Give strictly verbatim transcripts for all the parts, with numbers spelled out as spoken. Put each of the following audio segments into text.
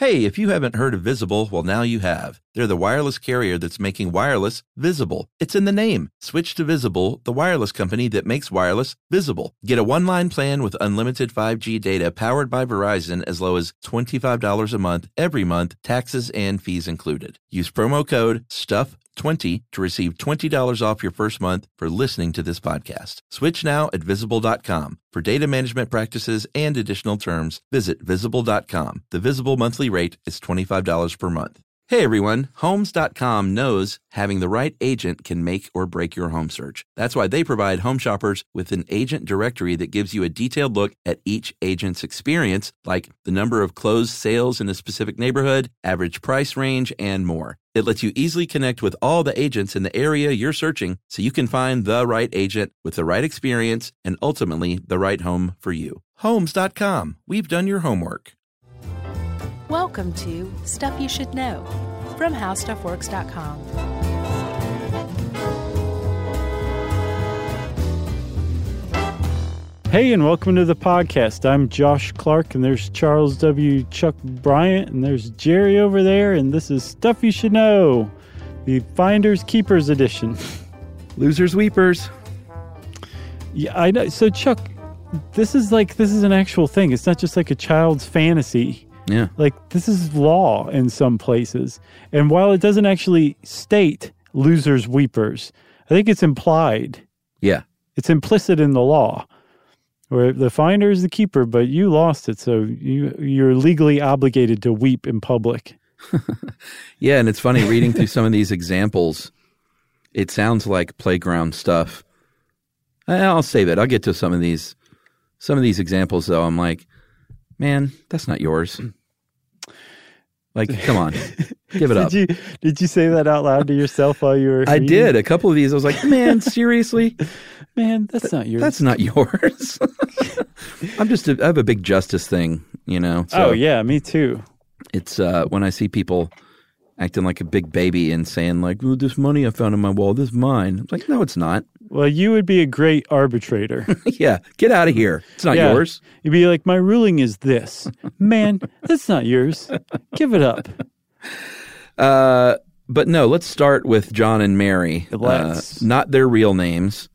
Hey, if you haven't heard of Visible, well, now you have. They're the wireless carrier that's making wireless visible. It's in the name. Switch to Visible, the wireless company that makes wireless visible. Get a one-line plan with unlimited five G data powered by Verizon as low as twenty-five dollars a month every month, taxes and fees included. Use promo code stuff twenty to receive twenty dollars off your first month for listening to this podcast. Switch now at visible dot com. For data management practices and additional terms, visit visible dot com. The Visible monthly rate is twenty-five dollars per month. Hey everyone, Homes dot com knows having the right agent can make or break your home search. That's why they provide home shoppers with an agent directory that gives you a detailed look at each agent's experience, like the number of closed sales in a specific neighborhood, average price range, and more. It lets you easily connect with all the agents in the area you're searching so you can find the right agent with the right experience and ultimately the right home for you. Homes dot com. We've done your homework. Welcome to Stuff You Should Know from how stuff works dot com. Hey, and welcome to the podcast. I'm Josh Clark, and there's Charles W. Chuck Bryant, and there's Jerry over there, and this is Stuff You Should Know, the Finders Keepers edition. Losers Weepers. Yeah, I know. So, Chuck, this is like, this is an actual thing. It's not just like a child's fantasy. Yeah. Like, this is law in some places. And while it doesn't actually state losers weepers, I think it's implied. Yeah. It's implicit in the law, where the finder is the keeper, but you lost it, so you, you're legally obligated to weep in public. Yeah, and it's funny, reading through some of these examples, it sounds like playground stuff. I'll save it. I'll get to some of these, some of these examples, though. I'm like, man, that's not yours. Like, come on, give it did up. You, did you say that out loud to yourself while you were I reading? did. A couple of these, I was like, man, seriously? Man, that's not yours. That's not yours. I'm just, a, I have a big justice thing, you know? So oh, yeah, me too. It's uh, when I see people acting like a big baby and saying like, oh, this money I found on my wall, this is mine. I'm like, no, it's not. Well, you would be a great arbitrator. Yeah, get out of here. It's not yeah. yours. You'd be like, my ruling is this. Man, that's not yours. Give it up. Uh, but no, let's start with John and Mary. Let's. Uh, not their real names.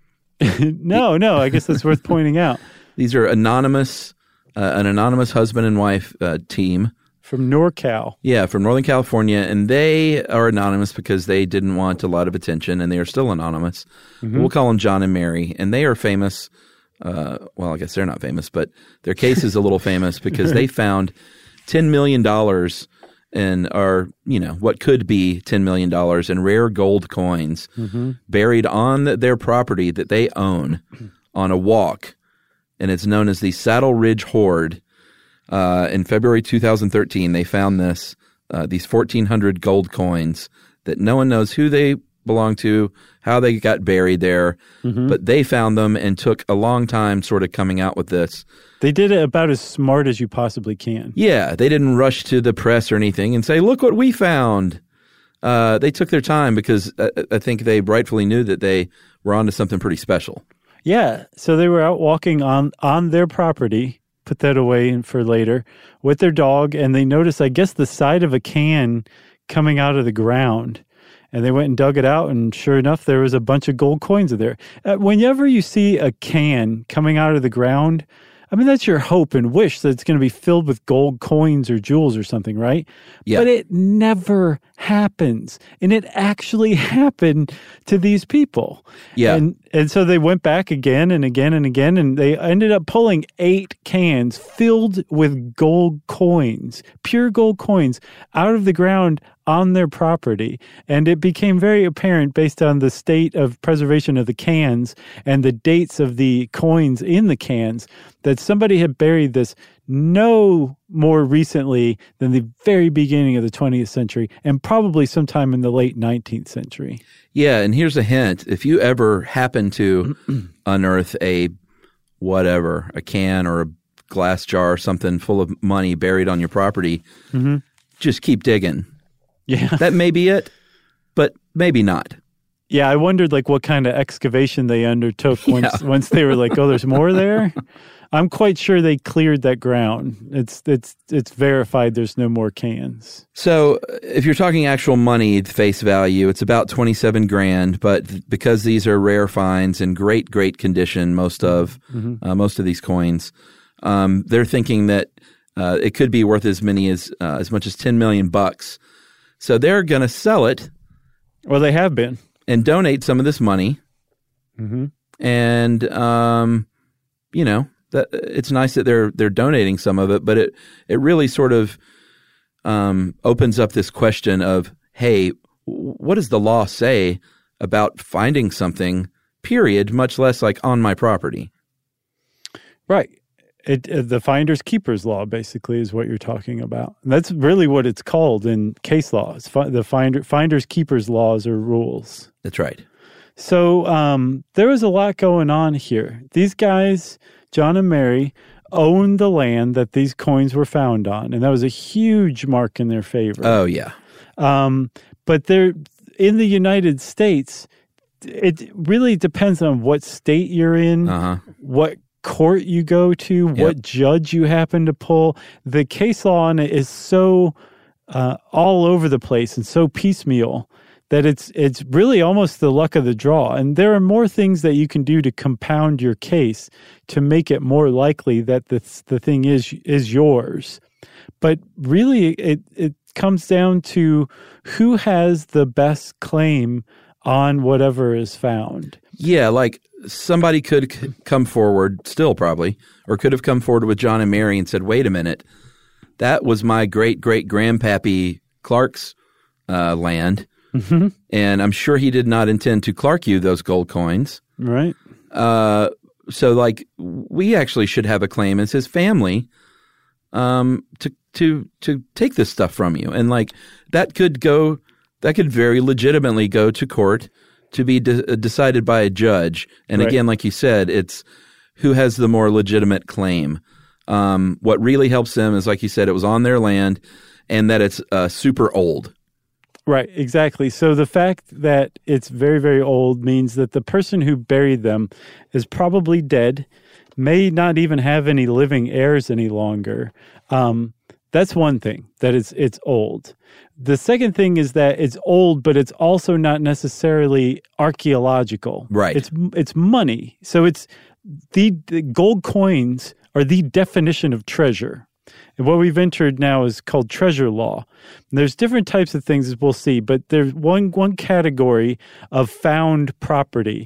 no, no, I guess that's worth pointing out. These are anonymous, uh, an anonymous husband and wife uh, team. From NorCal. Yeah, from Northern California. And they are anonymous because they didn't want a lot of attention, and they are still anonymous. Mm-hmm. We'll call them John and Mary. And they are famous. Uh, well, I guess they're not famous, but their case is a little famous because they found ten million dollars in, or, you know, what could be ten million dollars in rare gold coins mm-hmm. buried on their property that they own on a walk. And it's known as the Saddle Ridge Hoard. Uh, in February two thousand thirteen, they found this, uh, these fourteen hundred gold coins that no one knows who they belong to, how they got buried there, mm-hmm. but they found them and took a long time sort of coming out with this. They did it about as smart as you possibly can. Yeah, they didn't rush to the press or anything and say, look what we found. Uh, they took their time because I, I think they rightfully knew that they were onto something pretty special. Yeah, so they were out walking on, on their property, put that away for later, with their dog, and they noticed, I guess, the side of a can coming out of the ground. And they went and dug it out, and sure enough, there was a bunch of gold coins in there. Uh, whenever you see a can coming out of the ground, I mean, that's your hope and wish that it's going to be filled with gold coins or jewels or something, right? Yeah. But it never happens. And it actually happened to these people. Yeah. And, and so they went back again and again and again, and they ended up pulling eight cans filled with gold coins, pure gold coins, out of the ground on their property. And it became very apparent based on the state of preservation of the cans and the dates of the coins in the cans that somebody had buried this no more recently than the very beginning of the twentieth century and probably sometime in the late nineteenth century. Yeah, and here's a hint. If you ever happen to unearth a whatever, a can or a glass jar or something full of money buried on your property, mm-hmm. just keep digging. Yeah. That may be it, but maybe not. Yeah, I wondered like what kind of excavation they undertook once yeah. once they were like, oh, there's more there? I'm quite sure they cleared that ground. It's it's it's verified there's no more cans. So if you're talking actual money face value, it's about twenty-seven grand, but because these are rare finds in great, great condition, most of mm-hmm. uh, most of these coins, um, they're thinking that uh, it could be worth as many as uh, as much as ten million bucks. So they're going to sell it. Well, they have been. And donate some of this money. Mm-hmm. And, um, you know, that it's nice that they're they're donating some of it, but it it really sort of um, opens up this question of, hey, what does the law say about finding something? Period. Much less like on my property. Right. It, it the finders keepers law basically is what you're talking about. And that's really what it's called in case law. It's fi- the finder finders keepers laws or rules. That's right. So um, there was a lot going on here. These guys, John and Mary, owned the land that these coins were found on, and that was a huge mark in their favor. Oh, yeah. Um, but they're in the United States, it really depends on what state you're in, uh-huh. what court you go to, yep. what judge you happen to pull. The case law on it is so uh, all over the place and so piecemeal that it's it's really almost the luck of the draw. And there are more things that you can do to compound your case to make it more likely that the the thing is is yours. But really, it it comes down to who has the best claim on whatever is found. Yeah, like somebody could c- come forward, still probably, or could have come forward with John and Mary and said, wait a minute, that was my great-great-grandpappy Clark's uh, land, mm-hmm. and I'm sure he did not intend to Clark you those gold coins. Right. Uh, so, like, we actually should have a claim as his family um, to to to take this stuff from you. And, like, that could go – that could very legitimately go to court to be de- decided by a judge. And right. again, like you said, it's who has the more legitimate claim. Um, what really helps them is, like you said, it was on their land and that it's uh, super old. Right, exactly. So the fact that it's very, very old means that the person who buried them is probably dead, may not even have any living heirs any longer. Um, that's one thing, that it's it's old. The second thing is that it's old, but it's also not necessarily archaeological. Right. It's it's money. So it's the, the gold coins are the definition of treasure. And what we've entered now is called treasure law. And there's different types of things as we'll see, but there's one one category of found property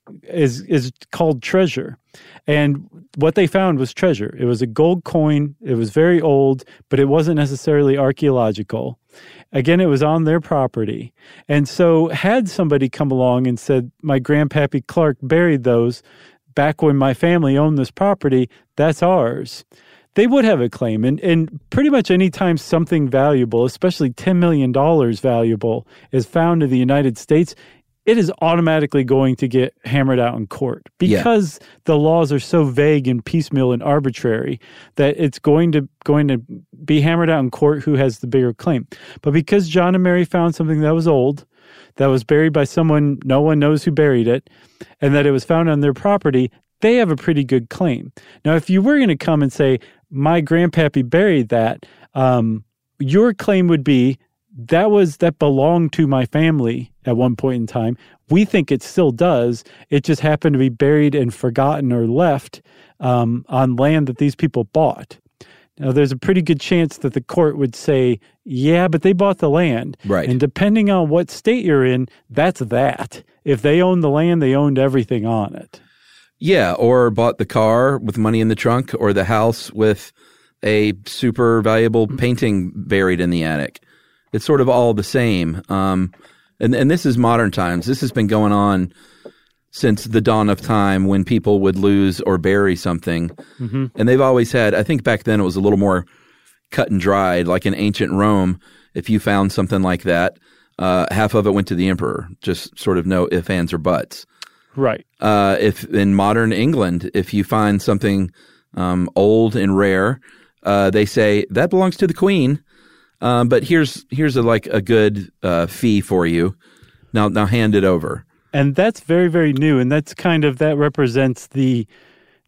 is is called treasure. And what they found was treasure. It was a gold coin. It was very old, but it wasn't necessarily archaeological. Again, it was on their property. And so had somebody come along and said, my grandpappy Clark buried those back when my family owned this property, that's ours, they would have a claim. And, and pretty much any time something valuable, especially ten million dollars valuable, is found in the United States, it is automatically going to get hammered out in court because yeah. the laws are so vague and piecemeal and arbitrary that it's going to going to be hammered out in court who has the bigger claim. But because John and Mary found something that was old, that was buried by someone, no one knows who buried it, and that it was found on their property, they have a pretty good claim. Now, if you were going to come and say, my grandpappy buried that, um, your claim would be, that was that belonged to my family at one point in time. We think it still does. It just happened to be buried and forgotten or left um, on land that these people bought. Now, there's a pretty good chance that the court would say, yeah, but they bought the land. Right. And depending on what state you're in, that's that. If they owned the land, they owned everything on it. Yeah, or bought the car with money in the trunk or the house with a super valuable painting buried in the attic. It's sort of all the same. Um, and, and this is modern times. This has been going on since the dawn of time when people would lose or bury something. Mm-hmm. And they've always had, I think back then it was a little more cut and dried, like in ancient Rome. If you found something like that, uh, half of it went to the emperor, just sort of no ifs, ands, or buts. Right. Uh, if in modern England, if you find something um, old and rare, uh, they say, that belongs to the Queen. Um, but here's here's a, like a good uh, fee for you. Now now hand it over. And that's very, very new. And that's kind of, that represents the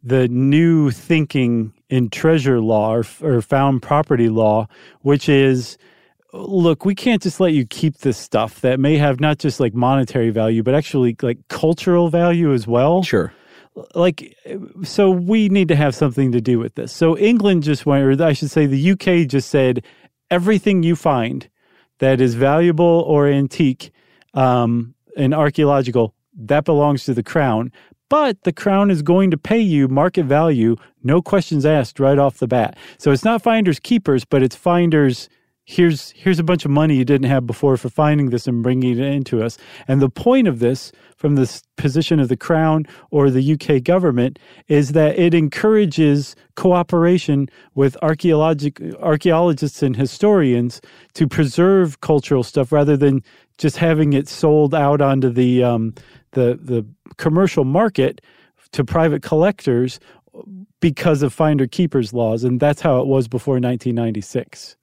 the new thinking in treasure law or, or found property law, which is, look, we can't just let you keep this stuff that may have not just like monetary value, but actually like cultural value as well. Sure. Like, so we need to have something to do with this. So England just went, or I should say the U K just said, everything you find that is valuable or antique um, and archaeological, that belongs to the Crown. But the Crown is going to pay you market value, no questions asked right off the bat. So it's not finders keepers, but it's finders, here's here's a bunch of money you didn't have before for finding this and bringing it into us. And the point of this, from the position of the Crown or the U K government, is that it encourages cooperation with archaeologic, archaeologists and historians to preserve cultural stuff rather than just having it sold out onto the um, the the commercial market to private collectors because of finder-keepers laws. And that's how it was before nineteen ninety-six.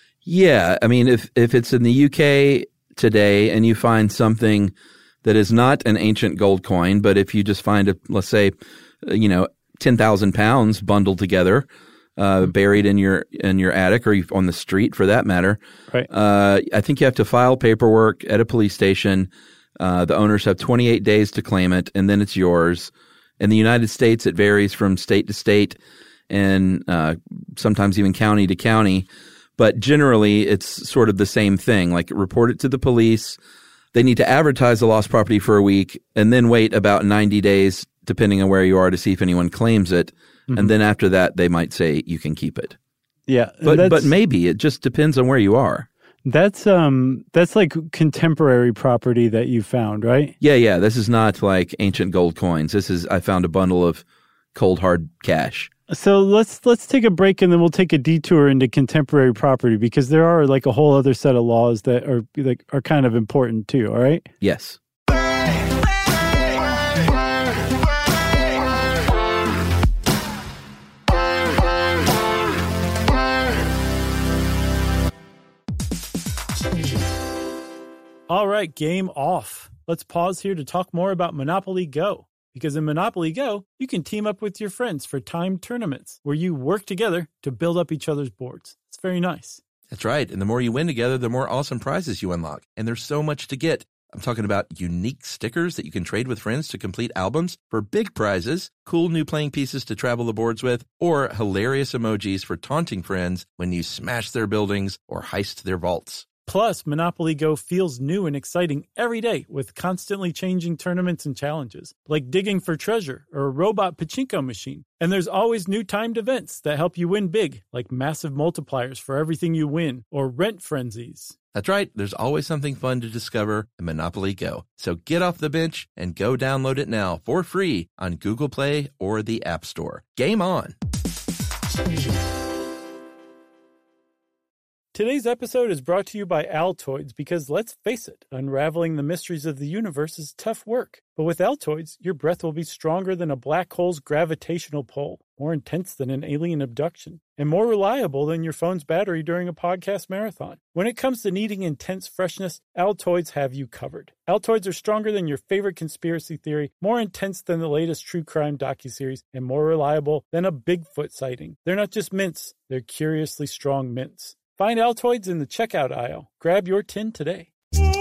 Yeah, I mean, if if it's in the U K today and you find something that is not an ancient gold coin, but if you just find, a, let's say, you know, ten thousand pounds bundled together, uh, buried in your in your attic or on the street for that matter, right. uh, I think you have to file paperwork at a police station. Uh, the owners have twenty-eight days to claim it, and then it's yours. In the United States, it varies from state to state and uh, sometimes even county to county. But generally, it's sort of the same thing. Like, report it to the police. They need to advertise the lost property for a week and then wait about ninety days, depending on where you are, to see if anyone claims it. Mm-hmm. And then after that, they might say you can keep it. Yeah. But but maybe. It just depends on where you are. That's um that's like contemporary property that you found, right? Yeah, yeah. This is not like ancient gold coins. This is, I found a bundle of cold hard cash. So let's let's take a break and then we'll take a detour into contemporary property, because there are like a whole other set of laws that are like are kind of important too, all right? Yes. All right, game off. Let's pause here to talk more about Monopoly Go. Because in Monopoly Go, you can team up with your friends for timed tournaments where you work together to build up each other's boards. It's very nice. That's right. And the more you win together, the more awesome prizes you unlock. And there's so much to get. I'm talking about unique stickers that you can trade with friends to complete albums for big prizes, cool new playing pieces to travel the boards with, or hilarious emojis for taunting friends when you smash their buildings or heist their vaults. Plus, Monopoly Go feels new and exciting every day with constantly changing tournaments and challenges, like digging for treasure or a robot pachinko machine. And there's always new timed events that help you win big, like massive multipliers for everything you win or rent frenzies. That's right. There's always something fun to discover in Monopoly Go. So get off the bench and go download it now for free on Google Play or the App Store. Game on! Today's episode is brought to you by Altoids because, let's face it, unraveling the mysteries of the universe is tough work. But with Altoids, your breath will be stronger than a black hole's gravitational pull, more intense than an alien abduction, and more reliable than your phone's battery during a podcast marathon. When it comes to needing intense freshness, Altoids have you covered. Altoids are stronger than your favorite conspiracy theory, more intense than the latest true crime docuseries, and more reliable than a Bigfoot sighting. They're not just mints, they're curiously strong mints. Find Altoids in the checkout aisle. Grab your tin today.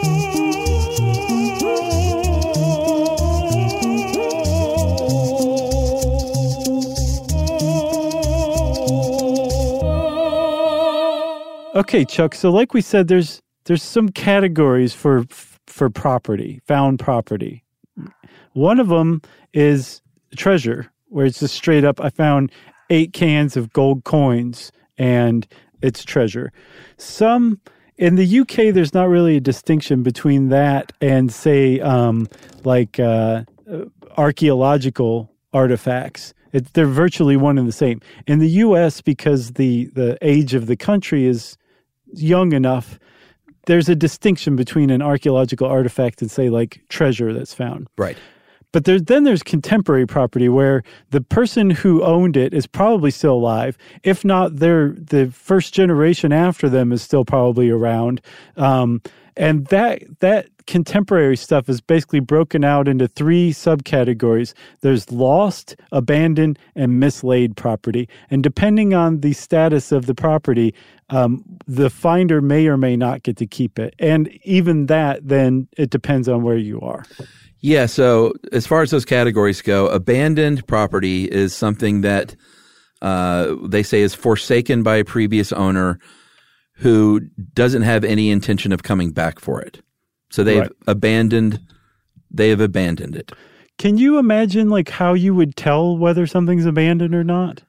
Okay, Chuck. So like we said, there's there's some categories for for property, found property. One of them is treasure, where it's just straight up, I found eight cans of gold coins and it's treasure. Some in the U K, there's not really a distinction between that and, say, um, like uh, archaeological artifacts. It, they're virtually one and the same. In the U S, because the, the age of the country is young enough, there's a distinction between an archaeological artifact and, say, like treasure that's found. Right. But there, then there's contemporary property where the person who owned it is probably still alive. If not, they're, the first generation after them is still probably around. Um, and that that contemporary stuff is basically broken out into three subcategories. There's lost, abandoned, and mislaid property. And depending on the status of the property, um, the finder may or may not get to keep it. And even that, then it depends on where you are. Yeah, so as far as those categories go, abandoned property is something that uh, they say is forsaken by a previous owner who doesn't have any intention of coming back for it. So they've right. abandoned, they have abandoned it. Can you imagine like how you would tell whether something's abandoned or not?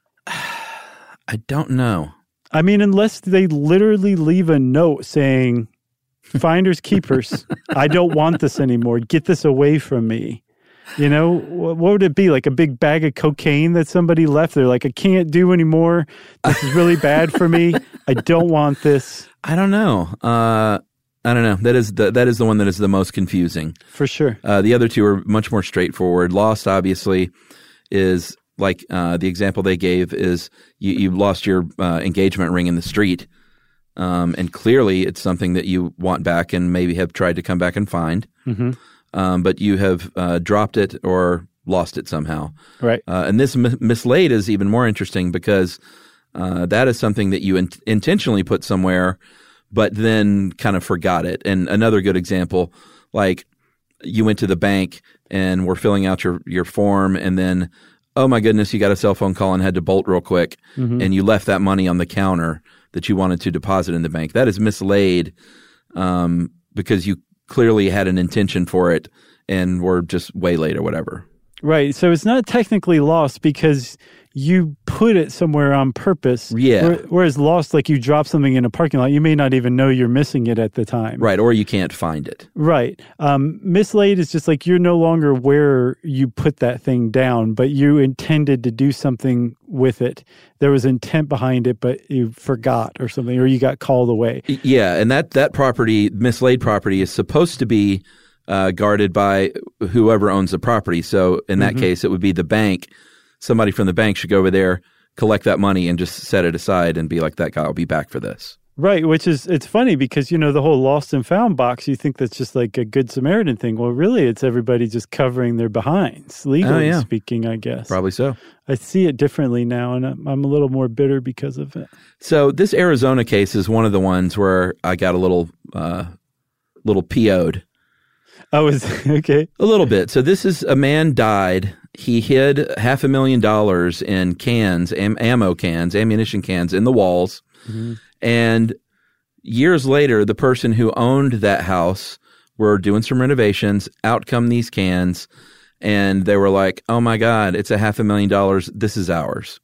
I don't know. I mean, unless they literally leave a note saying, finders keepers, I don't want this anymore. Get this away from me. You know, what would it be? Like a big bag of cocaine that somebody left? They're like, I can't do anymore. This is really bad for me. I don't want this. I don't know. Uh, I don't know. That is the that is the one that is the most confusing. For sure. Uh, the other two are much more straightforward. Lost, obviously, is like uh, the example they gave is you, you lost your uh, engagement ring in the street. Um, and clearly it's something that you want back and maybe have tried to come back and find. Mm-hmm. Um, but you have uh, dropped it or lost it somehow. Right. Uh, and this m- mislaid is even more interesting because uh, that is something that you in- intentionally put somewhere but then kind of forgot it. And another good example, like you went to the bank and were filling out your, your form and then, oh my goodness, you got a cell phone call and had to bolt real quick mm-hmm. and you left that money on the counter that you wanted to deposit in the bank. That is mislaid um, because you clearly had an intention for it and were just way late or whatever. Right. So it's not technically lost because you put it somewhere on purpose. Yeah. Whereas lost, like you drop something in a parking lot, you may not even know you're missing it at the time. Right. Or you can't find it. Right. Um, mislaid is just like you're no longer where you put that thing down, but you intended to do something with it. There was intent behind it, but you forgot or something, or you got called away. Yeah. And that, that property, mislaid property, is supposed to be uh, guarded by whoever owns the property. So in that mm-hmm. case, it would be the bank. Somebody from the bank should go over there, collect that money, and just set it aside and be like, that guy will be back for this. Right, which is, it's funny because, you know, the whole lost and found box, you think that's just like a Good Samaritan thing. Well, really, it's everybody just covering their behinds, legally oh, yeah. speaking, I guess. Probably so. I see it differently now, and I'm, I'm a little more bitter because of it. So this Arizona case is one of the ones where I got a little, uh, little P O'd. I was, okay. A little bit. So this is, a man died. He hid half a million dollars in cans, am, ammo cans, ammunition cans in the walls. Mm-hmm. And years later, the person who owned that house were doing some renovations, out come these cans, and they were like, oh my God, it's a half a million dollars. This is ours.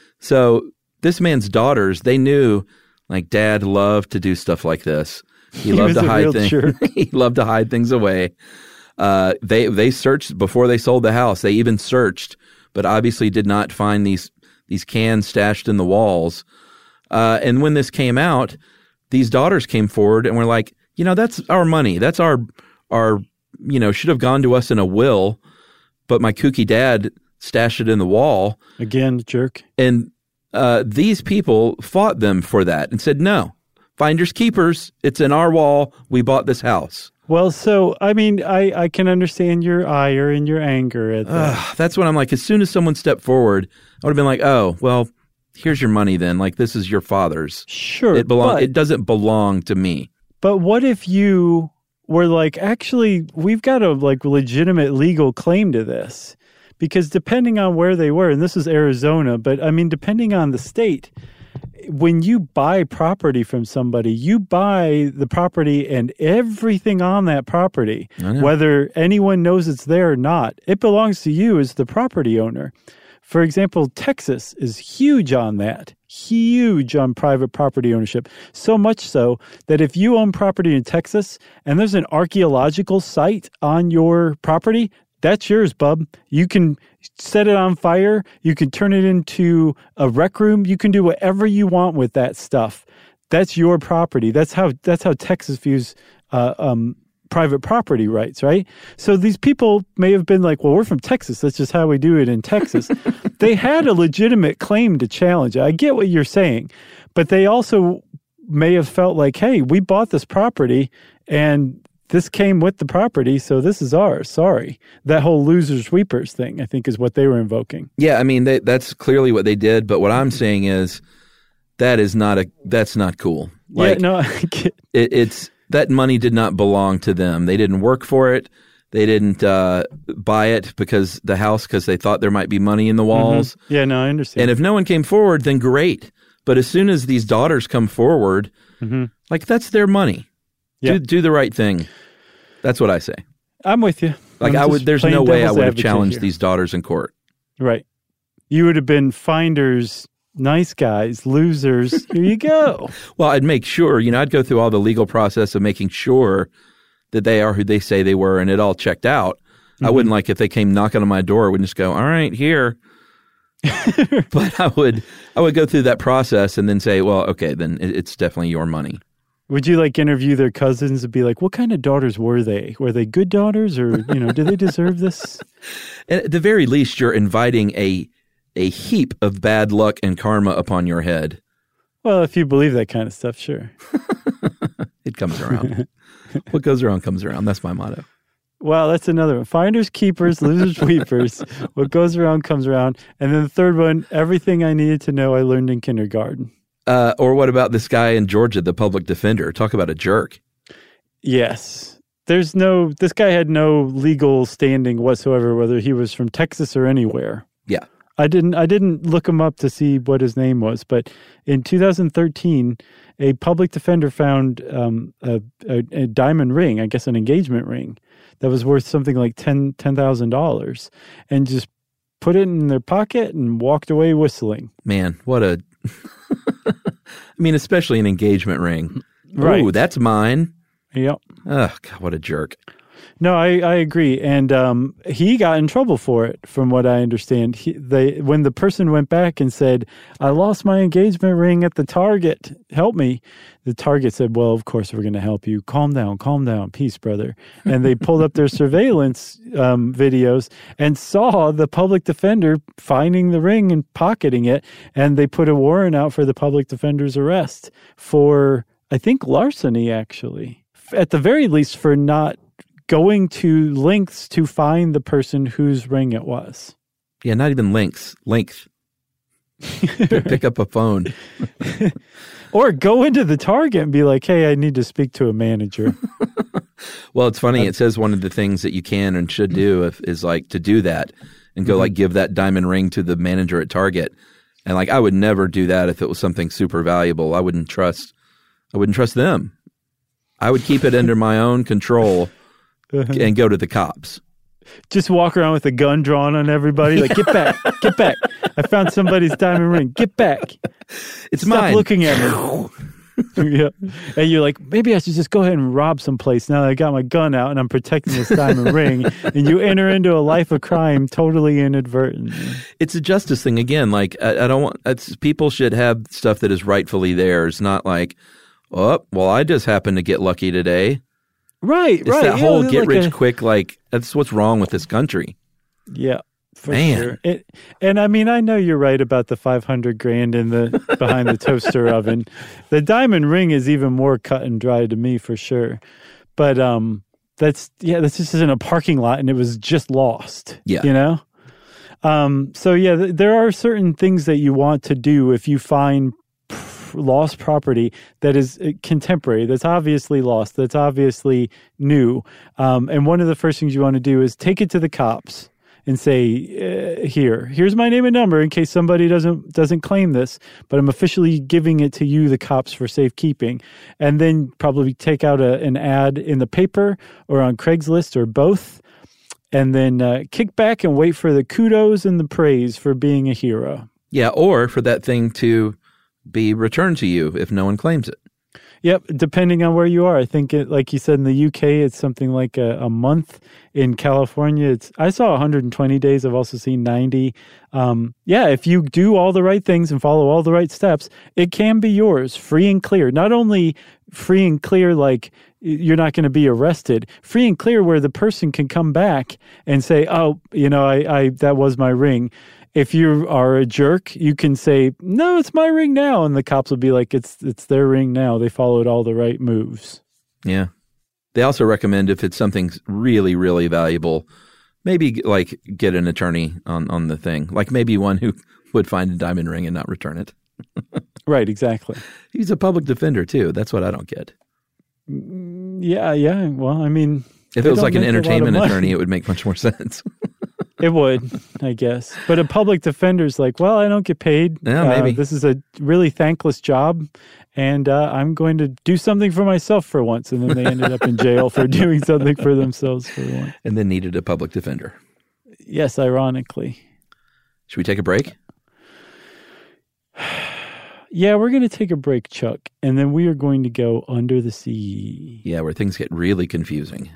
So this man's daughters, they knew, like, Dad loved to do stuff like this. He, he loved to hide things. He loved to hide things away. Uh, they they searched before they sold the house. They even searched, but obviously did not find these these cans stashed in the walls. Uh, and when this came out, these daughters came forward and were like, you know, that's our money. That's our our you know should have gone to us in a will, but my kooky dad stashed it in the wall. Again, jerk. And uh, these people fought them for that and said, no. Finders keepers. It's in our wall. We bought this house. Well, so, I mean, I, I can understand your ire and your anger at that. Uh, that's what I'm like. As soon as someone stepped forward, I would have been like, oh, well, here's your money then. Like, this is your father's. Sure. It belong. But, it doesn't belong to me. But what if you were like, actually, we've got a like legitimate legal claim to this? Because depending on where they were, and this is Arizona, but I mean, depending on the state, when you buy property from somebody, you buy the property and everything on that property, whether anyone knows it's there or not, it belongs to you as the property owner. For example, Texas is huge on that, huge on private property ownership. So much so that if you own property in Texas and there's an archaeological site on your property, that's yours, bub. You can set it on fire. You can turn it into a rec room. You can do whatever you want with that stuff. That's your property. That's how that's how Texas views uh, um, private property rights, right? So these people may have been like, well, we're from Texas. That's just how we do it in Texas. They had a legitimate claim to challenge it. I get what you're saying. But they also may have felt like, hey, we bought this property and this came with the property, so this is ours. Sorry. That whole losers sweepers thing, I think, is what they were invoking. Yeah, I mean, they, that's clearly what they did. But what I'm saying is that is not a that's not cool. Like, yeah, no, I get it, it's that money did not belong to them. They didn't work for it. They didn't uh, buy it because the house because they thought there might be money in the walls. Mm-hmm. Yeah, no, I understand. And if no one came forward, then great. But as soon as these daughters come forward, mm-hmm. like that's their money. Yeah. Do do the right thing. That's what I say. I'm with you. Like I'm I would. There's no way I would have challenged here. these daughters in court. Right. You would have been finders, nice guys, losers. Here you go. Well, I'd make sure. You know, I'd go through all the legal process of making sure that they are who they say they were, and it all checked out. Mm-hmm. I wouldn't like if they came knocking on my door. I wouldn't just go, "All right, here." But I would. I would go through that process and then say, "Well, okay, then it's definitely your money." Would you like interview their cousins and be like, what kind of daughters were they? Were they good daughters or, you know, did they deserve this? And at the very least, you're inviting a a heap of bad luck and karma upon your head. Well, if you believe that kind of stuff, sure. It comes around. What goes around comes around. That's my motto. Well, that's another one. Finders, keepers, losers, weepers. What goes around comes around. And then the third one, everything I needed to know I learned in kindergarten. Uh, or what about this guy in Georgia, the public defender? Talk about a jerk. Yes. There's no, this guy had no legal standing whatsoever, whether he was from Texas or anywhere. Yeah. I didn't, I didn't look him up to see what his name was, but in two thousand thirteen, a public defender found um, a, a, a diamond ring, I guess an engagement ring, that was worth something like ten thousand dollars and just put it in their pocket and walked away whistling. Man, what a... I mean, especially an engagement ring. Right. Ooh, that's mine. Yep. Oh, God, what a jerk. No, I, I agree. And um, he got in trouble for it, from what I understand. He, they, when the person went back and said, I lost my engagement ring at the Target, help me. The Target said, well, of course we're going to help you. Calm down, calm down. Peace, brother. And they pulled up their surveillance um, videos and saw the public defender finding the ring and pocketing it. And they put a warrant out for the public defender's arrest for, I think, larceny, actually. At the very least, for not going to lengths to find the person whose ring it was. Yeah, not even lengths. Length. Pick up a phone. Or go into the Target and be like, hey, I need to speak to a manager. Well, it's funny. It says one of the things that you can and should do if, is like to do that and go mm-hmm. like give that diamond ring to the manager at Target. And like I would never do that if it was something super valuable. I wouldn't trust I wouldn't trust them. I would keep it under my own control and go to the cops. Just walk around with a gun drawn on everybody. Like, get back, get back. I found somebody's diamond ring. Get back. It's Stop mine. looking at me. Yeah. And you're like, maybe I should just go ahead and rob someplace now that I got my gun out and I'm protecting this diamond ring. And you enter into a life of crime totally inadvertently. It's a justice thing. Again, like, I, I don't want, it's, people should have stuff that is rightfully theirs, not like, oh, well, I just happened to get lucky today. Right, it's right. That yeah, whole get like rich a, quick, like, that's what's wrong with this country. Yeah, for Man. sure. It, and I mean, I know you're right about the five hundred grand in the behind the toaster oven. The diamond ring is even more cut and dry to me for sure. But um, that's, yeah, this just is in a parking lot and it was just lost. Yeah. You know? Um, so yeah, th- there are certain things that you want to do if you find lost property that is contemporary, that's obviously lost, that's obviously new. Um, and one of the first things you want to do is take it to the cops and say, uh, here, here's my name and number in case somebody doesn't doesn't claim this, but I'm officially giving it to you, the cops, for safekeeping. And then probably take out a, an ad in the paper or on Craigslist or both, and then uh, kick back and wait for the kudos and the praise for being a hero. Yeah, or for that thing to be returned to you if no one claims it. Yep, depending on where you are. I think, it, like you said, in the U K, it's something like a, a month. In California, it's I saw one hundred twenty days. I've also seen ninety. Um, yeah, if you do all the right things and follow all the right steps, it can be yours, free and clear. Not only free and clear, like you're not going to be arrested, free and clear where the person can come back and say, oh, you know, I, I that was my ring. If you are a jerk, you can say, no, it's my ring now. And the cops will be like, it's it's their ring now. They followed all the right moves. Yeah. They also recommend if it's something really, really valuable, maybe like get an attorney on, on the thing, like maybe one who would find a diamond ring and not return it. Right, exactly. He's a public defender too. That's what I don't get. Yeah, yeah. Well, I mean, if it was like an entertainment attorney, it would make much more sense. It would, I guess. But a public defender's like, well, I don't get paid. Yeah, maybe. Uh, this is a really thankless job, and uh, I'm going to do something for myself for once. And then they ended up in jail for doing something for themselves for once. And then needed a public defender. Yes, ironically. Should we take a break? Yeah, we're going to take a break, Chuck, and then we are going to go under the sea. Yeah, where things get really confusing.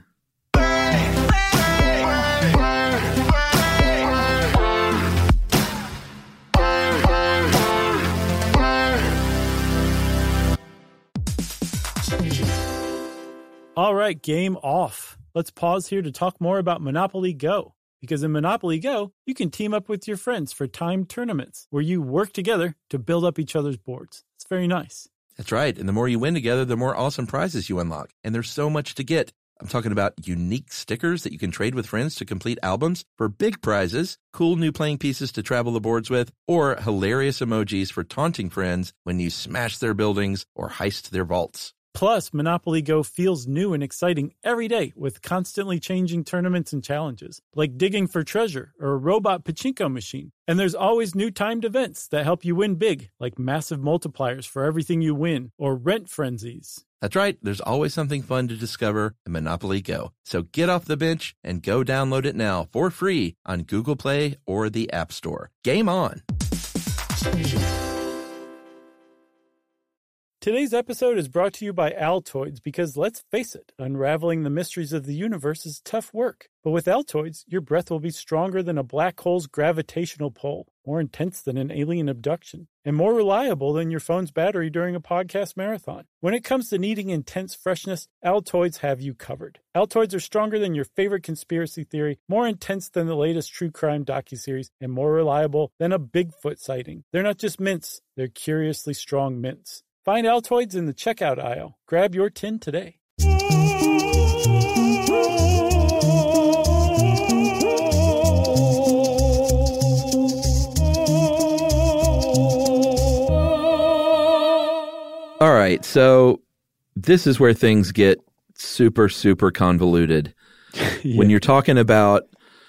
All right, game off. Let's pause here to talk more about Monopoly Go. Because in Monopoly Go, you can team up with your friends for timed tournaments where you work together to build up each other's boards. It's very nice. That's right. And the more you win together, the more awesome prizes you unlock. And there's so much to get. I'm talking about unique stickers that you can trade with friends to complete albums for big prizes, cool new playing pieces to travel the boards with, or hilarious emojis for taunting friends when you smash their buildings or heist their vaults. Plus, Monopoly Go feels new and exciting every day with constantly changing tournaments and challenges, like digging for treasure or a robot pachinko machine. And there's always new timed events that help you win big, like massive multipliers for everything you win or rent frenzies. That's right. There's always something fun to discover in Monopoly Go. So get off the bench and go download it now for free on Google Play or the App Store. Game on! Today's episode is brought to you by Altoids because, let's face it, unraveling the mysteries of the universe is tough work. But with Altoids, your breath will be stronger than a black hole's gravitational pull, more intense than an alien abduction, and more reliable than your phone's battery during a podcast marathon. When it comes to needing intense freshness, Altoids have you covered. Altoids are stronger than your favorite conspiracy theory, more intense than the latest true crime docuseries, and more reliable than a Bigfoot sighting. They're not just mints, they're curiously strong mints. Find Altoids in the checkout aisle. Grab your tin today. All right, so this is where things get super, super convoluted. Yeah. When you're talking about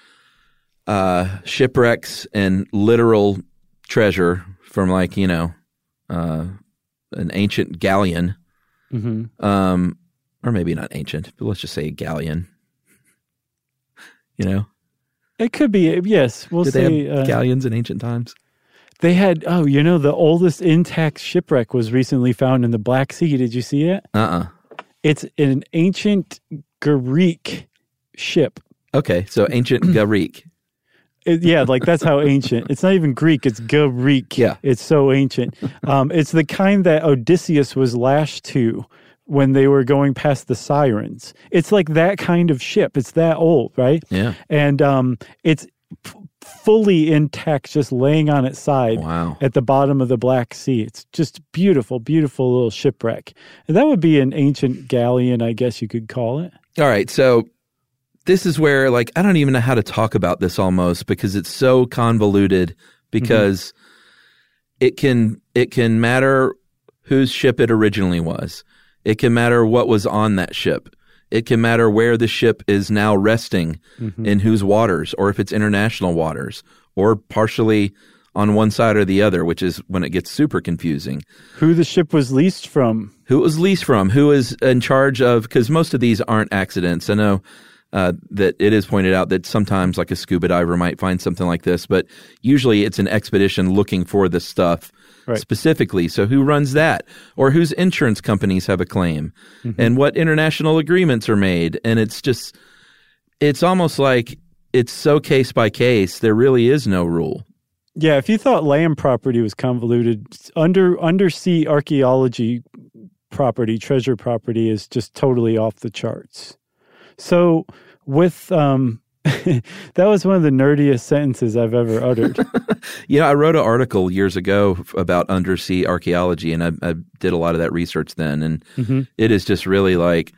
uh, shipwrecks and literal treasure from, like, you know, uh, an ancient galleon, mm-hmm. um, or maybe not ancient, but let's just say a galleon. You know, it could be. Yes, we'll Did say they have uh, galleons in ancient times. They had. Oh, you know, the oldest intact shipwreck was recently found in the Black Sea. Did you see it? Uh uh-uh. uh. It's an ancient Greek ship. Okay, so ancient Greek. It, yeah, like that's how ancient. It's not even Greek, it's Greek. Yeah. It's so ancient. Um, it's the kind that Odysseus was lashed to when they were going past the Sirens. It's like that kind of ship. It's that old, right? Yeah. And um, it's f- fully intact, just laying on its side wow. at the bottom of the Black Sea. It's just beautiful, beautiful little shipwreck. And that would be an ancient galleon, I guess you could call it. All right, so this is where, like, I don't even know how to talk about this almost because it's so convoluted because mm-hmm. it can it can matter whose ship it originally was. It can matter what was on that ship. It can matter where the ship is now resting mm-hmm. in whose waters, or if it's international waters, or partially on one side or the other, which is when it gets super confusing. Who the ship was leased from. Who it was leased from. Who is in charge of, because most of these aren't accidents. I know Uh, that it is pointed out that sometimes, like, a scuba diver might find something like this, but usually it's an expedition looking for this stuff right. specifically. So who runs that? Or whose insurance companies have a claim? Mm-hmm. And what international agreements are made? And it's just, it's almost like it's so case by case, there really is no rule. Yeah, if you thought land property was convoluted, under undersea archaeology property, treasure property is just totally off the charts. So with um, that was one of the nerdiest sentences I've ever uttered. You know, I wrote an article years ago about undersea archaeology, and I, I did a lot of that research then. And mm-hmm. it is just really like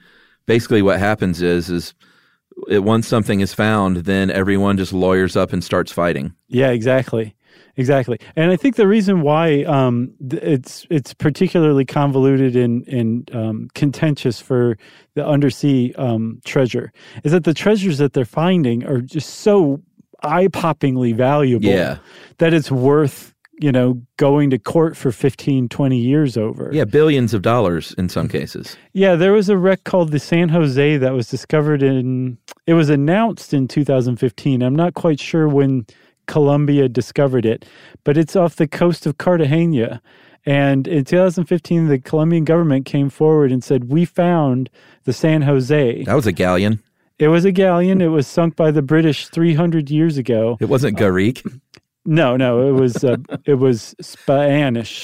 basically what happens is is it, once something is found, then everyone just lawyers up and starts fighting. Yeah, exactly. Exactly. And I think the reason why um, it's it's particularly convoluted and, and um, contentious for the undersea um, treasure is that the treasures that they're finding are just so eye-poppingly valuable yeah. that it's worth, you know, going to court for fifteen, twenty years over. Yeah, billions of dollars in some cases. Yeah, there was a wreck called the San Jose that was discovered in, it was announced in two thousand fifteen. I'm not quite sure when Colombia discovered it, but it's off the coast of Cartagena. And in two thousand fifteen, the Colombian government came forward and said, we found the San Jose. That was a galleon. It was a galleon. It was sunk by the British three hundred years ago. It wasn't Garrick. Uh, no, no, it was uh, it was Spanish.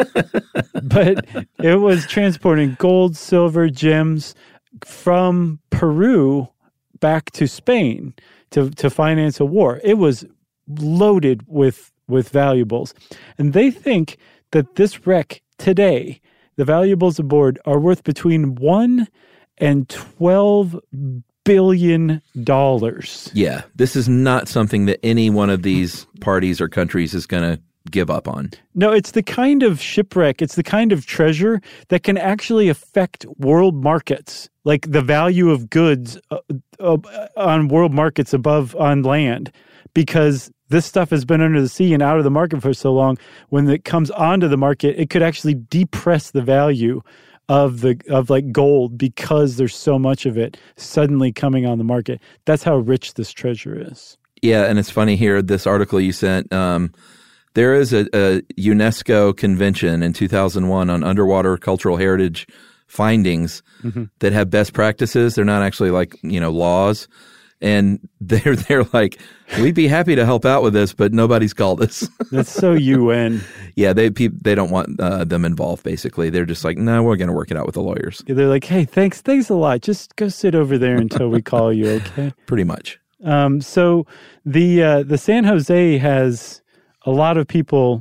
But it was transporting gold, silver, gems from Peru back to Spain to, to finance a war. It was loaded with with valuables. And they think that this wreck today, the valuables aboard are worth between one and twelve billion dollars. Yeah, this is not something that any one of these parties or countries is going to give up on. No, it's the kind of shipwreck, it's the kind of treasure that can actually affect world markets, like the value of goods uh, uh, on world markets above on land, because this stuff has been under the sea and out of the market for so long. When it comes onto the market, it could actually depress the value of the of like gold because there's so much of it suddenly coming on the market. That's how rich this treasure is. Yeah, and it's funny here, this article you sent, um, there is a, a UNESCO convention in two thousand one on underwater cultural heritage findings mm-hmm. that have best practices. They're not actually like, you know, laws. And they're they're like, we'd be happy to help out with this, but nobody's called us. That's so U N. Yeah, they they don't want uh, them involved, basically. They're just like, no, we're going to work it out with the lawyers. Yeah, they're like, hey, thanks thanks a lot. Just go sit over there until we call you, okay? Pretty much. Um, so the uh, the San Jose has a lot of people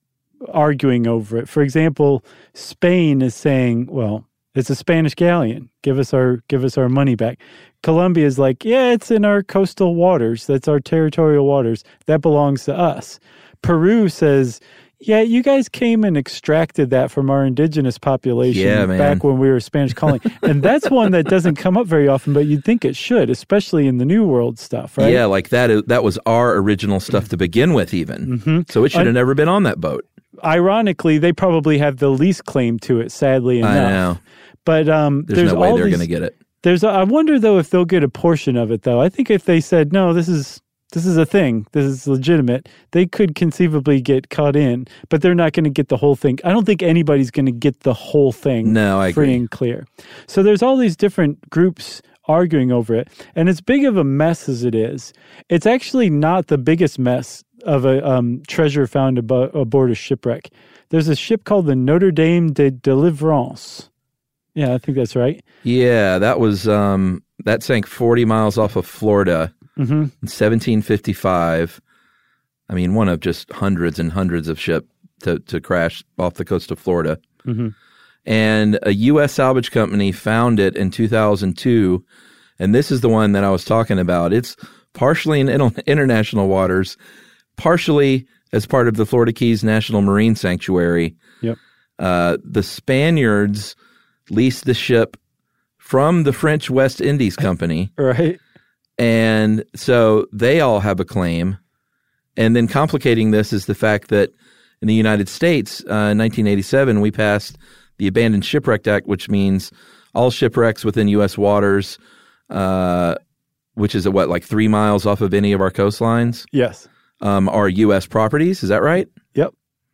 arguing over it. For example, Spain is saying, well, it's a Spanish galleon. Give us our give us our money back. Colombia is like, yeah, it's in our coastal waters. That's our territorial waters. That belongs to us. Peru says, yeah, you guys came and extracted that from our indigenous population yeah, man. back when we were Spanish colony. And that's one that doesn't come up very often, but you'd think it should, especially in the New World stuff, right? Yeah, like that. That was our original stuff to begin with, even. Mm-hmm. So it should have Un- never been on that boat. Ironically, they probably have the least claim to it, sadly enough. I know. But um, there's, there's no way all they're these, going to get it. There's, a, I wonder though if they'll get a portion of it. Though I think if they said no, this is this is a thing, this is legitimate, they could conceivably get caught in. But they're not going to get the whole thing. I don't think anybody's going to get the whole thing. No, I free agree. and clear. So there's all these different groups arguing over it, and as big of a mess as it is, it's actually not the biggest mess of a um, treasure found abo- aboard a shipwreck. There's a ship called the Notre Dame de Delivrance. Yeah, I think that's right. Yeah, that was um, that sank forty miles off of Florida mm-hmm. in seventeen fifty-five. I mean, one of just hundreds and hundreds of ships to, to crash off the coast of Florida. Mm-hmm. And a U S salvage company found it in two thousand two, and this is the one that I was talking about. It's partially in international waters, partially as part of the Florida Keys National Marine Sanctuary. Yep. Uh, the Spaniards leased the ship from the French West Indies Company. Right. And so they all have a claim. And then complicating this is the fact that in the United States, uh, in nineteen eighty-seven, we passed the Abandoned Shipwreck Act, which means all shipwrecks within U S waters, uh, which is, a, what, like three miles off of any of our coastlines? Yes. Um, are U S properties. Is that right? Yep.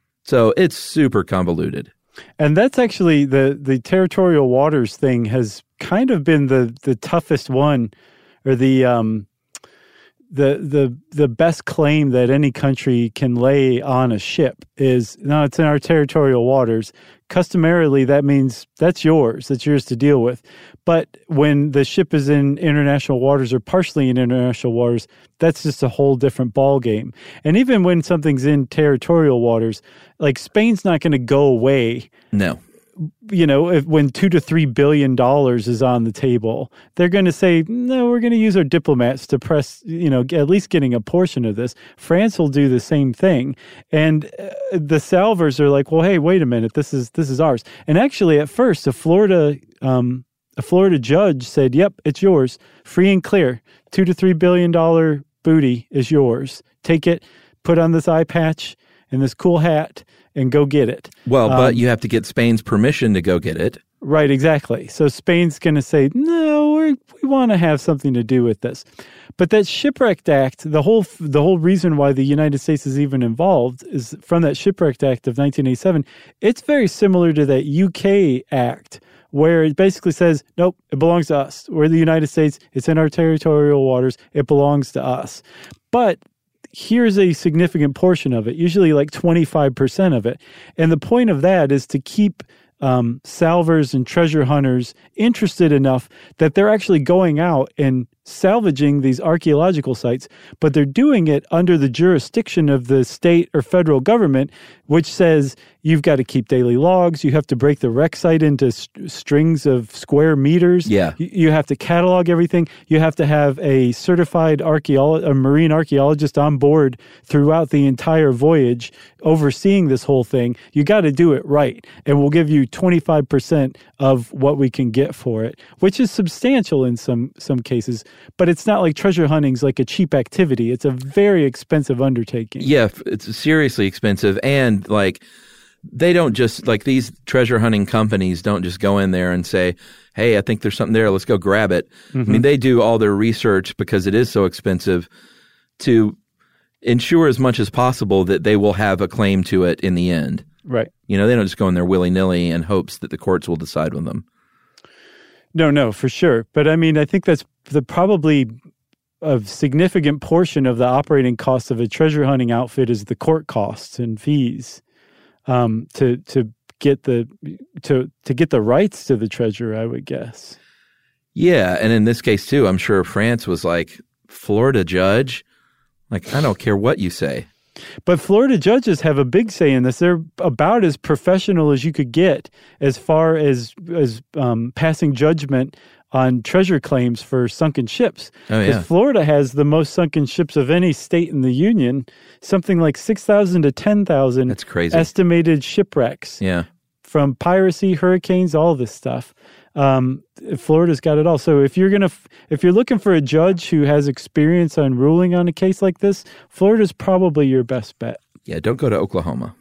So it's super convoluted. And that's actually the, the territorial waters thing has kind of been the, the toughest one, or the um the the the best claim that any country can lay on a ship is, no, it's in our territorial waters. Customarily, that means that's yours. That's yours to deal with. But when the ship is in international waters or partially in international waters, that's just a whole different ballgame. And even when something's in territorial waters, like Spain's not going to go away. No. you know, if, when two to three billion dollars is on the table, they're going to say, no, we're going to use our diplomats to press, you know, at least getting a portion of this. France will do the same thing. And uh, the salvers are like, well, hey, wait a minute, this is this is ours. And actually, at first, a Florida um, a Florida judge said, yep, it's yours, free and clear. Two to three billion dollar booty is yours. Take it, put on this eye patch and this cool hat, and go get it. Well, but um, you have to get Spain's permission to go get it. Right, exactly. So Spain's going to say, no, we're, we want to have something to do with this. But that Shipwrecked Act, the whole the whole reason why the United States is even involved is from that Shipwrecked Act of nineteen eighty-seven. It's very similar to that U K Act, where it basically says, nope, it belongs to us. We're the United States. It's in our territorial waters. It belongs to us. But here's a significant portion of it, usually like twenty-five percent of it. And the point of that is to keep um, salvers and treasure hunters interested enough that they're actually going out and salvaging these archaeological sites, but they're doing it under the jurisdiction of the state or federal government, which says you've got to keep daily logs, you have to break the wreck site into st- strings of square meters, yeah. you, you have to catalog everything, you have to have a certified archaeolo- a marine archaeologist on board throughout the entire voyage overseeing this whole thing. You got to do it right, and we'll give you twenty-five percent of what we can get for it, which is substantial in some some cases. But it's not like treasure hunting's like a cheap activity. It's a very expensive undertaking. Yeah, it's seriously expensive. And like, they don't just, like these treasure hunting companies don't just go in there and say, hey, I think there's something there, let's go grab it. Mm-hmm. I mean, they do all their research because it is so expensive to ensure as much as possible that they will have a claim to it in the end. Right. You know, they don't just go in there willy-nilly in hopes that the courts will decide with them. No, no, for sure. But I mean, I think that's the probably a significant portion of the operating costs of a treasure hunting outfit is the court costs and fees um, to to get the to to get the rights to the treasure, I would guess. Yeah, and in this case too, I'm sure France was like, Florida judge, like I don't care what you say. But Florida judges have a big say in this. They're about as professional as you could get as far as as um, passing judgment on treasure claims for sunken ships. Oh, yeah. Because Florida has the most sunken ships of any state in the Union, something like six thousand to ten thousand That's crazy. estimated shipwrecks. Yeah. From piracy, hurricanes, all this stuff. Um, Florida's got it all. So if you're gonna, if you're looking for a judge who has experience on ruling on a case like this, Florida's probably your best bet. Yeah, don't go to Oklahoma.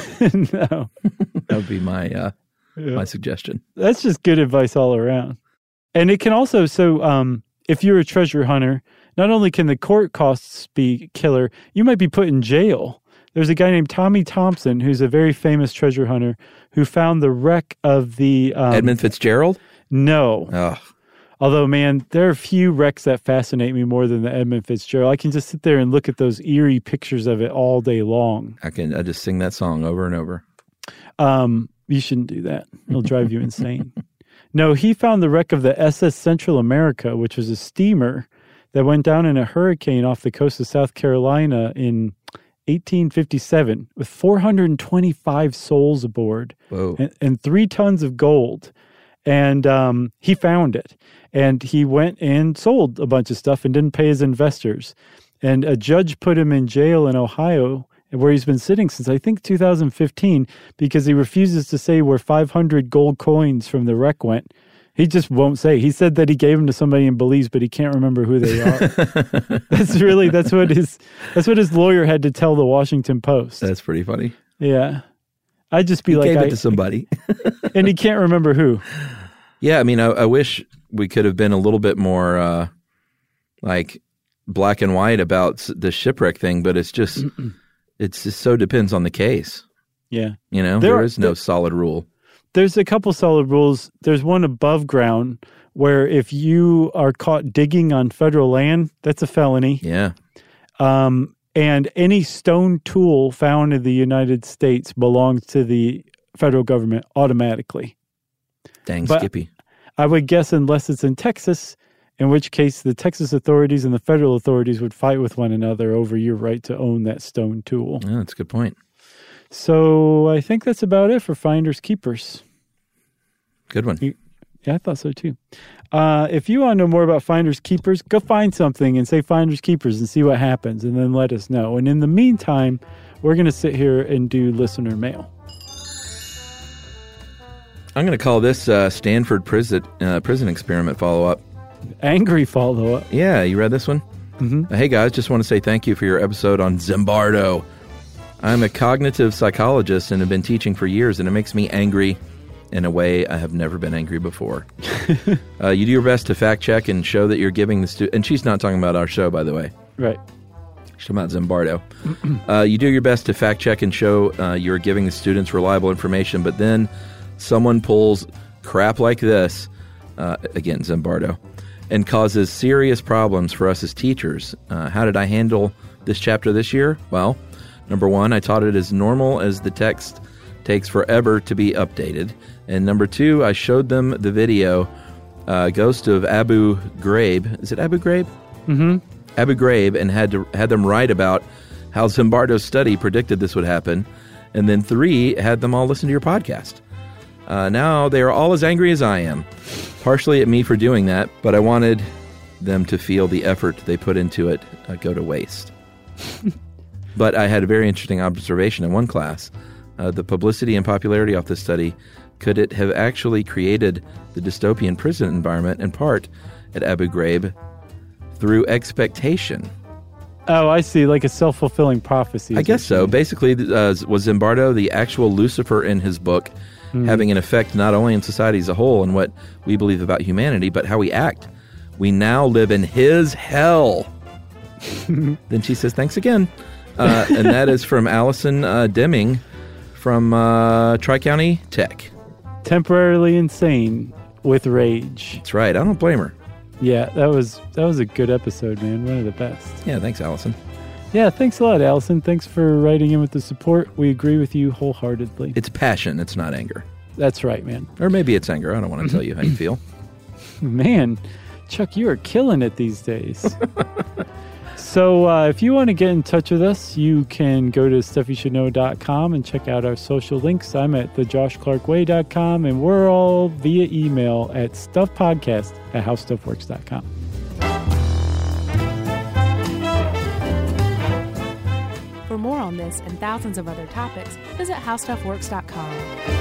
No, that would be my uh, yeah. my suggestion. That's just good advice all around. And it can also, so um, if you're a treasure hunter, not only can the court costs be killer, you might be put in jail. There's a guy named Tommy Thompson, who's a very famous treasure hunter, who found the wreck of the... Um, Edmund Fitzgerald? No. Oh. Although, man, there are a few wrecks that fascinate me more than the Edmund Fitzgerald. I can just sit there and look at those eerie pictures of it all day long. I can I just sing that song over and over. Um, you shouldn't do that. It'll drive you insane. No, he found the wreck of the S S Central America, which was a steamer that went down in a hurricane off the coast of South Carolina in eighteen fifty-seven with four hundred twenty-five souls aboard. Whoa. And, and three tons of gold. And um, he found it. And he went and sold a bunch of stuff and didn't pay his investors. And a judge put him in jail in Ohio, where he's been sitting since, I think, two thousand fifteen, because he refuses to say where five hundred gold coins from the wreck went. He just won't say. He said that he gave them to somebody in Belize, but he can't remember who they are. That's really, that's what his, that's what his lawyer had to tell the Washington Post. That's pretty funny. Yeah. I'd just be he like, gave I, it to somebody. And he can't remember who. Yeah, I mean, I, I wish we could have been a little bit more uh, like black and white about the shipwreck thing, but it's just, it's just so depends on the case. Yeah. You know, there, there are, is no there, solid rule. There's a couple solid rules. There's one above ground where if you are caught digging on federal land, that's a felony. Yeah. Um, and any stone tool found in the United States belongs to the federal government automatically. Dang, but Skippy. I would guess unless it's in Texas, in which case the Texas authorities and the federal authorities would fight with one another over your right to own that stone tool. Yeah, that's a good point. So I think that's about it for Finders Keepers. Good one. You, yeah, I thought so too. Uh, if you want to know more about Finders Keepers, go find something and say Finders Keepers and see what happens, and then let us know. And in the meantime, we're going to sit here and do listener mail. I'm going to call this uh, Stanford prison, uh, prison experiment follow-up. Angry follow-up. Yeah, you read this one? Mm-hmm. Uh, hey, guys, just want to say thank you for your episode on Zimbardo. I'm a cognitive psychologist and have been teaching for years, and it makes me angry in a way I have never been angry before. uh, you do your best to fact-check and show that you're giving the student... And she's not talking about our show, by the way. Right. She's talking about Zimbardo. uh, you do your best to fact-check and show uh, you're giving the students reliable information, but then someone pulls crap like this, uh, again, Zimbardo, and causes serious problems for us as teachers. Uh, how did I handle this chapter this year? Well, number one, I taught it as normal as the text takes forever to be updated. And number two, I showed them the video, uh, Ghost of Abu Ghraib. Is it Abu Ghraib? Mm-hmm. Abu Ghraib, and had to had them write about how Zimbardo's study predicted this would happen. And then three, had them all listen to your podcast. Uh, now they are all as angry as I am. Partially at me for doing that, but I wanted them to feel the effort they put into it uh, go to waste. But I had a very interesting observation in one class. Uh, the publicity and popularity of this study, could it have actually created the dystopian prison environment in part at Abu Ghraib through expectation? Oh, I see, like a self-fulfilling prophecy. I guess so. Basically, uh, was Zimbardo the actual Lucifer in his book, mm. having an effect not only in society as a whole and what we believe about humanity, but how we act? We now live in his hell. Then she says, thanks again. Uh, and that is from Allison uh, Deming from uh, Tri-County Tech. Temporarily insane with rage. That's right. I don't blame her. Yeah, that was that was a good episode, man. One of the best. Yeah, thanks, Allison. Yeah, thanks a lot, Allison. Thanks for writing in with the support. We agree with you wholeheartedly. It's passion. It's not anger. That's right, man. Or maybe it's anger. I don't want to tell you how you feel. Man, Chuck, you are killing it these days. So uh, if you want to get in touch with us, you can go to stuff you should know dot com and check out our social links. I'm at the josh clark way dot com, and we're all via email at stuffpodcast at how stuff works dot com. For more on this and thousands of other topics, visit how stuff works dot com.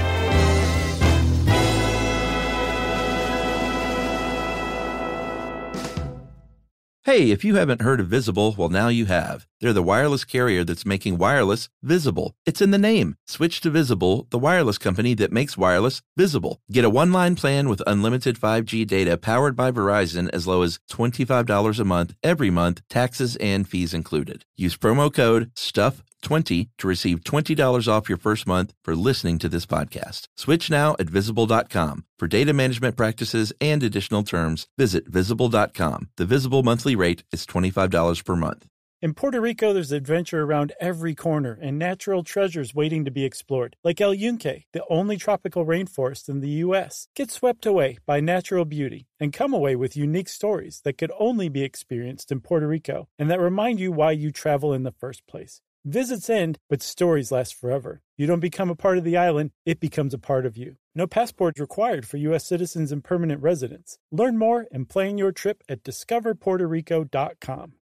Hey, if you haven't heard of Visible, well, now you have. They're the wireless carrier that's making wireless visible. It's in the name. Switch to Visible, the wireless company that makes wireless visible. Get a one-line plan with unlimited five G data powered by Verizon as low as twenty-five dollars a month, every month, taxes and fees included. Use promo code stuff twenty to receive twenty dollars off your first month for listening to this podcast. Switch now at visible dot com. For data management practices and additional terms, visit visible dot com. The Visible monthly rate is twenty-five dollars per month. In Puerto Rico, there's adventure around every corner and natural treasures waiting to be explored, like El Yunque, the only tropical rainforest in the U S. Get swept away by natural beauty and come away with unique stories that could only be experienced in Puerto Rico and that remind you why you travel in the first place. Visits end, but stories last forever. You don't become a part of the island, it becomes a part of you. No passport required for U S citizens and permanent residents. Learn more and plan your trip at discover puerto rico dot com.